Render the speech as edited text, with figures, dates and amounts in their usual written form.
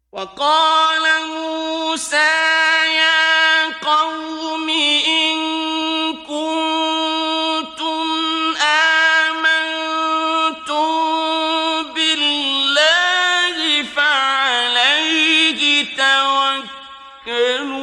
وقال موسى يا قوم إن كنتم آمنتم بالله فعليه توكلوا